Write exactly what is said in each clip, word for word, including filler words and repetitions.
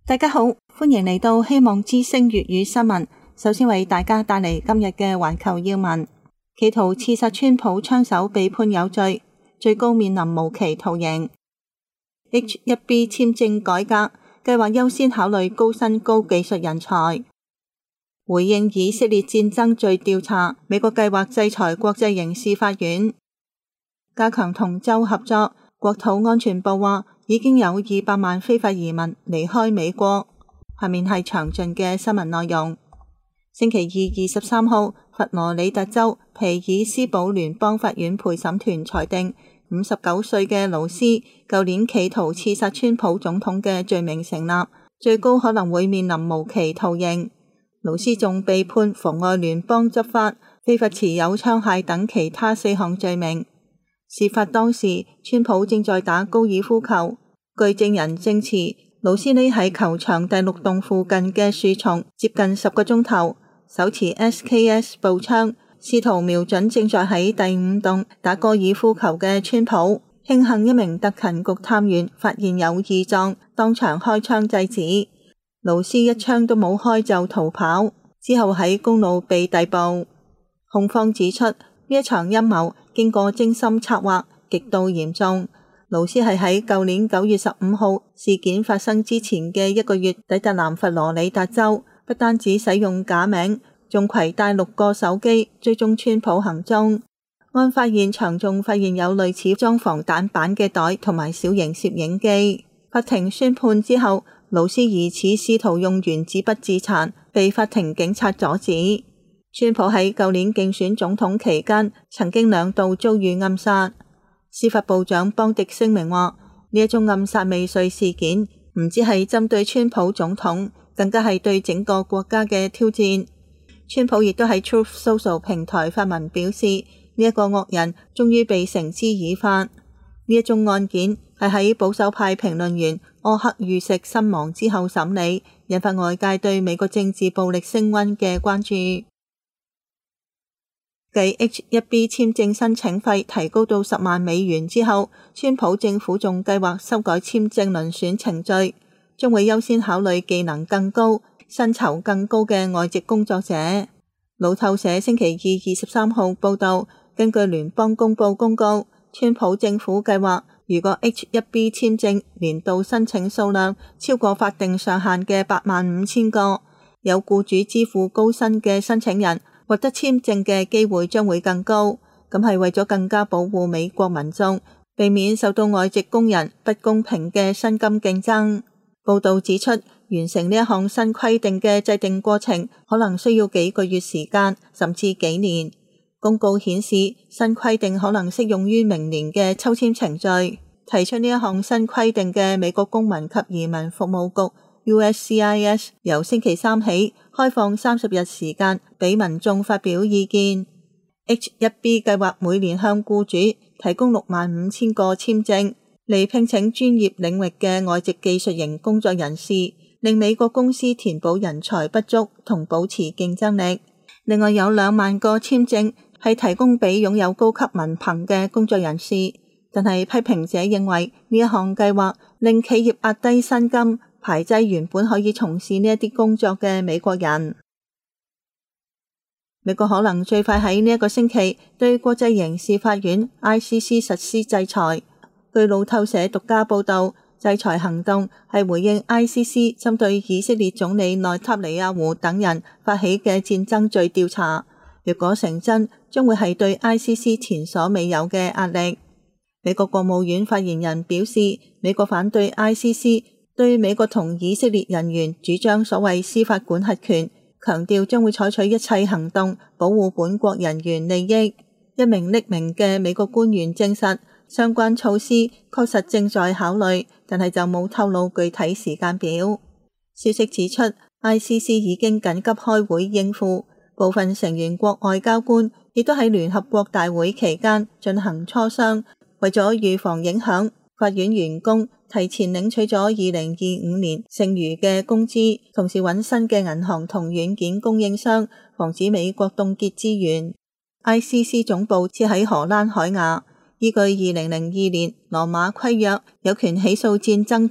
大家好，歡迎嚟到希望之聲粵語新聞。首先為大家帶嚟今日嘅環球要聞：企圖刺殺川普槍手被判有罪，最高面臨無期徒刑。H 一 B 簽證改革計劃優先考慮高薪高技術人才。回應以色列戰爭罪調查，美國計劃制裁國際刑事法院。加強同州合作，國土安全部話已經有二百萬非法移民離開美國。下面係詳盡嘅新聞內容。星期二二十三號，佛羅里達州皮爾斯堡聯邦法院陪審團裁定，五十九歲嘅勞斯舊年企圖刺殺川普總統嘅罪名成立，最高可能會面臨無期徒刑。勞斯仲被判妨礙聯邦執法、非法持有槍械等其他四項罪名。事發當時，川普正在打高爾夫球。據證人證詞，勞斯匿喺球場第六棟附近嘅樹叢接近十個鐘頭，手持 S K S 步槍，試圖瞄準正在喺第五棟打高爾夫球嘅川普。慶幸一名特勤局探員發現有異狀，當場開槍制止。勞斯一槍都冇開就逃跑，之後喺公路被逮捕。控方指出，呢一場陰謀經過精心策劃，極度嚴重。勞斯係喺舊年九月十五號事件發生之前嘅一個月抵達南佛羅里達州，不單止使用假名，仲攜帶六個手機追蹤川普行蹤。案發現場仲發現有類似裝防彈板嘅袋同埋小型攝影機。法庭宣判之後，勞斯疑似試圖用原子筆自殘，被法庭警察阻止。川普喺舊年競選總統期間，曾經兩度遭遇暗殺。司法部長邦迪聲明話，呢一宗暗殺未遂事件唔只係針對川普總統，更加係對整個國家嘅挑戰。川普亦都喺 Truth Social 平台發文表示，呢、這、一個惡人終於被繩之以法。呢一宗案件係喺保守派評論員柯克遇刺身亡之後審理，引發外界對美國政治暴力升溫嘅關注。繼 H 一 B 簽證申請費提高到十萬美元之後，川普政府仲計劃修改簽證遴選程序，將會優先考慮技能更高、薪酬更高嘅外籍工作者。路透社星期二二十三號報道，根據聯邦公報公告，川普政府計劃，如果 H 一 B 簽證年度申請數量超過法定上限嘅八萬五千個，有僱主支付高薪嘅申請人獲得簽證嘅機會將會更高。咁係為咗更加保護美國民眾，避免受到外籍工人不公平嘅薪金競爭。報道指出，完成呢一項新規定嘅制定過程可能需要幾個月時間，甚至幾年。公告顯示，新規定可能適用於明年嘅抽籤程序。提出呢一項新規定嘅美國公民及移民服務局 U S C I S 由星期三起開放三十日時間俾民眾發表意見。H 一 B 計劃每年向僱主提供六萬五千個簽證，嚟聘請專業領域嘅外籍技術型工作人士，令美國公司填補人才不足同保持競爭力。另外有兩萬個簽證係提供俾擁有高級文憑嘅工作人士，但係批評者認為呢一項計劃令企業壓低薪金，排擠原本可以從事呢一啲工作嘅美國人。美國可能最快喺呢一個星期對國際刑事法院 I C C 實施制裁。據路透社獨家報道，制裁行動係回應 I C C 針對以色列總理內塔尼亞胡等人發起嘅戰爭罪調查。若果成真，將會係對 I C C 前所未有嘅壓力。美國國務院發言人表示，美國反對 I C C 對美國同以色列人員主張所謂司法管轄權，強調將會採取一切行動保護本國人員利益。一名匿名嘅美國官員證實，相關措施確實正在考慮，但係就冇透露具體時間表。消息指出， I C C 已經緊急開會應付。部分成員國外交官亦都喺聯合國大會期間進行磋商，為咗預防影響，法院員工提前領取咗二零二五年剩餘嘅工資，同時揾新嘅銀行同軟件供應商，防止美國凍結資源。I C C 總部設喺荷蘭海牙，依據二零零二年羅馬規約，有權起訴戰爭罪，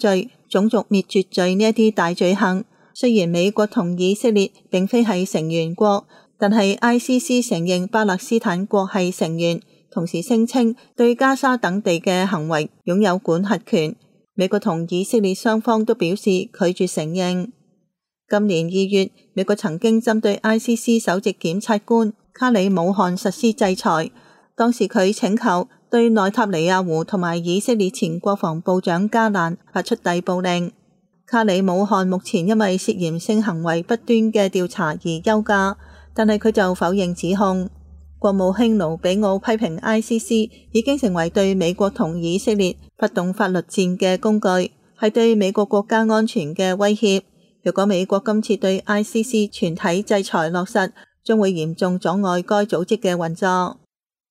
種族滅絕罪呢一啲大罪行。雖然美國同以色列並非係成員國，但係 I C C 承認巴勒斯坦國係成員，同時聲稱對加沙等地嘅行為擁有管轄權。美國同以色列雙方都表示拒絕承認。今年二月，美國曾經針對 I C C 首席檢察官卡里姆汗實施制裁，當時佢請求對內塔尼亞胡同埋以色列前國防部長加蘭發出逮捕令。卡里姆汗目前因為涉嫌性行為不端嘅調查而休假，但係佢就否認指控。國務卿盧比奧批評 I C C 已經成為對美國同以色列發動法律戰嘅工具，係對美國國家安全嘅威脅。如果美國今次對 I C C 全體制裁落實，將會嚴重阻礙該組織嘅運作。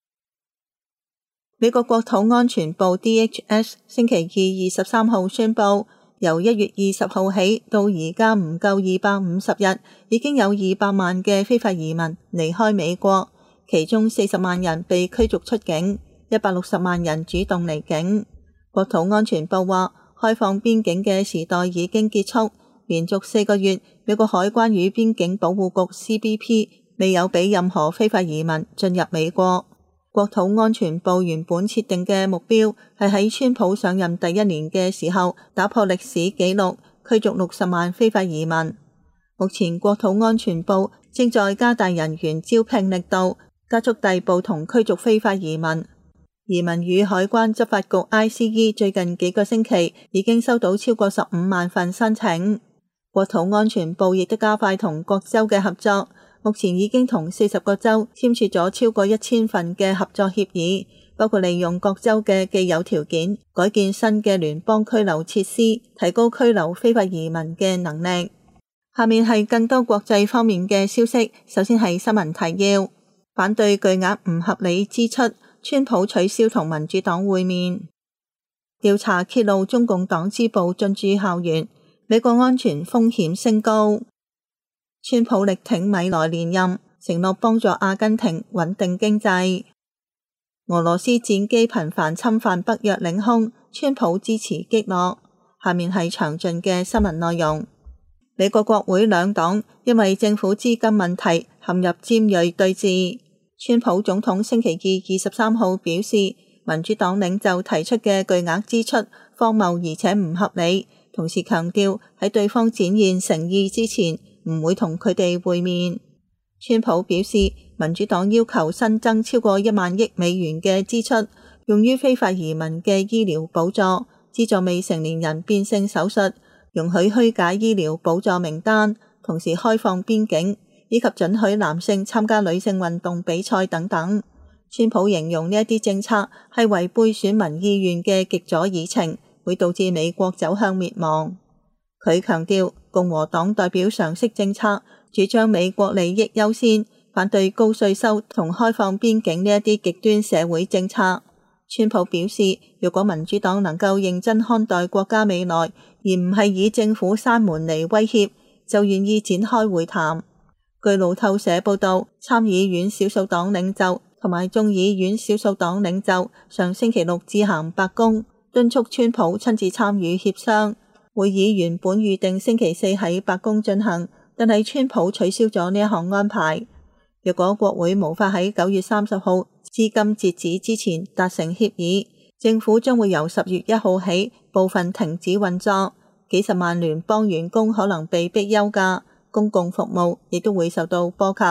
美國國土安全部 D H S 星期二二十三號宣布，由一月二十號起到而家唔夠二百五十日，已經有二百萬嘅非法移民離開美國，其中四十萬人被驅逐出境，一百六十萬人主動離境。國土安全部話，開放邊境嘅時代已經結束，連續四個月，美國海關與邊境保護局 C B P 未有俾任何非法移民進入美國。國土安全部原本設定嘅目標係喺川普上任第一年嘅時候打破歷史紀錄，驅逐六十萬非法移民。目前國土安全部正在加大人員招聘力度，加速逮捕同驅逐非法移民。移民與海關執法局 I C E 最近幾個星期已經收到超過十五萬份申請。國土安全部亦都加快同各州嘅合作。目前已經同四十個州簽署咗超過一千份嘅合作協議，包括利用各州嘅既有條件，改建新嘅聯邦拘留設施，提高拘留非法移民嘅能力。下面係更多國際方面嘅消息。首先係新聞提要：反對巨額唔合理支出，川普取消同民主黨會面；調查揭露中共黨支部進駐校園，美國安全風險升高。川普力挺米萊連任，承諾幫助阿根廷穩定經濟。俄羅斯戰機頻繁侵犯北約領空，川普支持擊落。下面係詳盡嘅新聞內容。美國國會兩黨因為政府資金問題陷入尖銳對峙。川普總統星期二二十三號表示，民主黨領袖提出嘅巨額支出荒謬而且唔合理，同時強調喺對方展現誠意之前，唔會同佢哋會面。川普表示，民主黨要求新增超過一萬億美元嘅支出，用於非法移民嘅醫療補助，資助未成年人變性手術，容許虛假醫療補助名單，同時開放邊境，以及准許男性參加女性運動比賽等等。川普形容呢一啲政策係違背選民意願嘅極左議程，會導致美國走向滅亡。佢強調，共和黨代表常識政策，主張美國利益優先，反對高稅收同開放邊境呢一啲極端社會政策。川普表示，如果民主黨能夠認真看待國家未來，而唔係以政府閂門嚟威脅，就願意展開會談。據路透社報道，參議院少數黨領袖同埋眾議院少數黨領袖上星期六致函白宮，敦促川普親自參與協商。會議原本預定星期四喺白宮進行，但係川普取消咗呢一項安排。若果國會無法喺九月三十號資金截止之前達成協議，政府將會由十月一號起部分停止運作，幾十萬聯邦員工可能被迫休假，公共服務亦都會受到波及。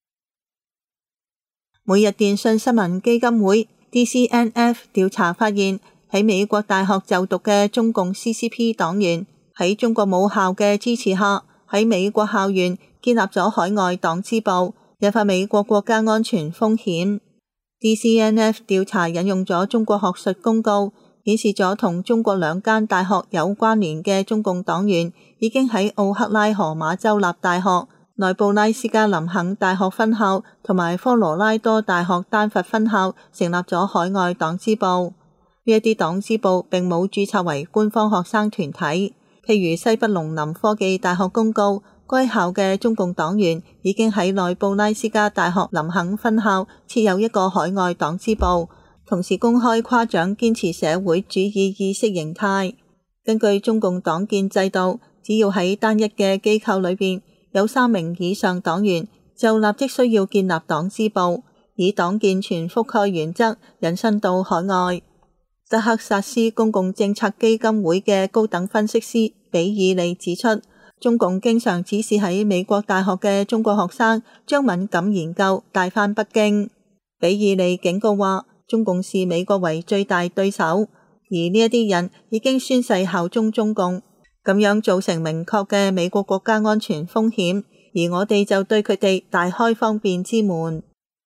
每日電訊新聞基金會 D C N F 調查發現，喺美國大學就讀嘅中共 C C P 黨員喺中國母校嘅支持下，喺美國校園建立咗海外黨支部，引發美國國家安全風險。D C N F 調查引用咗中國學術公告，顯示咗同中國兩間大學有關聯嘅中共黨員已經喺奧克拉荷馬州立大學、內布拉斯加林肯大學分校同埋科羅拉多大學丹佛分校成立咗海外黨支部。呢一啲黨支部並冇註冊為官方學生團體，譬如西北農林科技大學公告，該校嘅中共黨員已經喺內布拉斯加大學林肯分校設有一個海外黨支部，同時公開誇獎堅持社會主義意識形態。 根據中共黨建制度，只要喺單一嘅機構裏邊有三名以上黨員，就立即需要建立黨支部，以黨建全覆蓋原則引申到海外。德克薩斯公共政策基金會嘅高等分析師比爾利指出，中共經常指示喺美國大學嘅中國學生將敏感研究帶返北京。比爾利警告話，中共視美國為最大對手，而呢一啲人已經宣誓效忠中共，咁樣造成明確嘅美國國家安全風險，而我哋就對佢哋大開方便之門。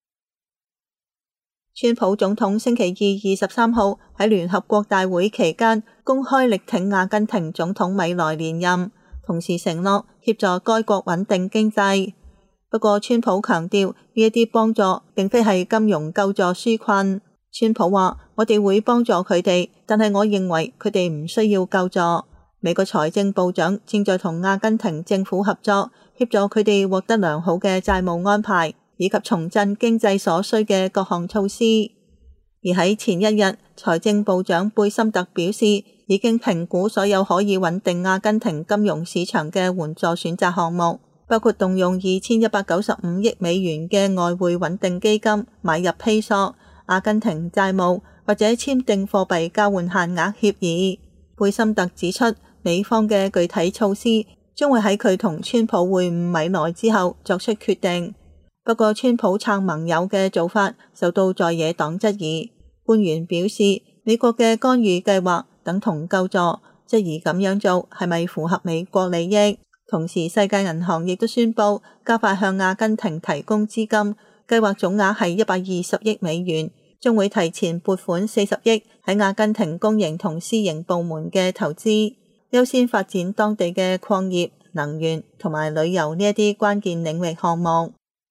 川普總統星期二二十三號喺聯合國大會期間公開力挺阿根廷總統米萊連任，同時承諾協助該國穩定經濟。不過川普強調呢一啲幫助並非係金融救助紓困。川普話，我哋會幫助佢哋，但係我認為佢哋唔需要救助。美國財政部長正在同阿根廷政府合作，協助佢哋獲得良好嘅債務安排，以及重振經濟所需嘅各項措施。而喺前一日，財政部長貝森特表示，已經評估所有可以穩定阿根廷金融市場嘅援助選擇項目，包括動用二千一百九十五億美元嘅外匯穩定基金買入披索、阿根廷債務，或者簽訂貨幣交換限額協議。貝森特指出，美方嘅具體措施將會喺佢同川普會晤米萊之後作出決定。不過川普撐盟友嘅做法受到在野黨質疑。官員表示，美國嘅干預計劃等同救助，質疑咁樣做係咪符合美國利益。同時世界銀行亦都宣布加快向阿根廷提供資金，計劃總額係一百二十億美元，將會提前撥款四十億喺阿根廷公營同私營部門嘅投資，優先發展當地嘅礦業、能源同埋旅遊呢一啲關鍵領域項目。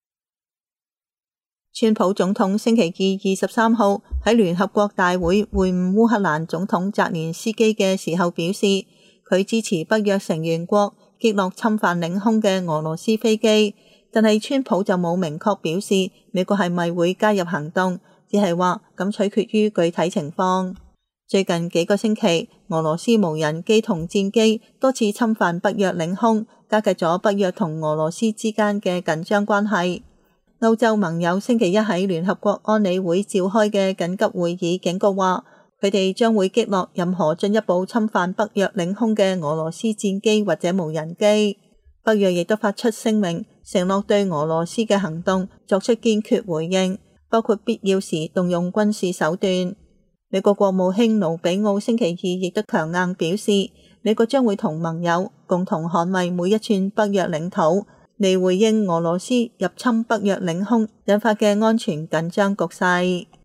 川普總統星期二二十三號喺聯合國大會會晤烏克蘭總統澤連斯基嘅時候表示，佢支持北約成員國擊落侵犯領空嘅俄羅斯飛機，但係川普就冇明確表示美國係咪會加入行動，只係話咁取決於具體情況。最近幾個星期，俄羅斯無人機同戰機多次侵犯北約領空，加劇咗北約同俄羅斯之間嘅緊張關係。歐洲盟友星期一喺聯合國安理會召開嘅緊急會議警告話，佢哋將會擊落任何進一步侵犯北約領空嘅俄羅斯戰機或者無人機。北約亦都發出聲明，承諾對俄羅斯嘅行動作出堅決回應，包括必要時動用軍事手段。美國國務卿盧比奧星期二亦都強硬表示，美國將會同盟友共同捍衛每一寸北約領土，嚟回應俄羅斯入侵北約領空引發嘅安全緊張局勢。